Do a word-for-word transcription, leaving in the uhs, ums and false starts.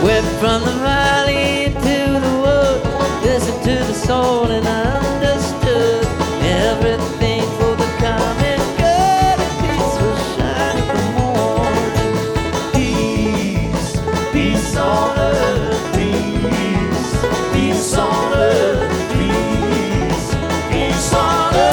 Went from the valley into the wood, listened to the soul and I understood everything for the common good, and peace will shine in the morning. Peace, peace on earth.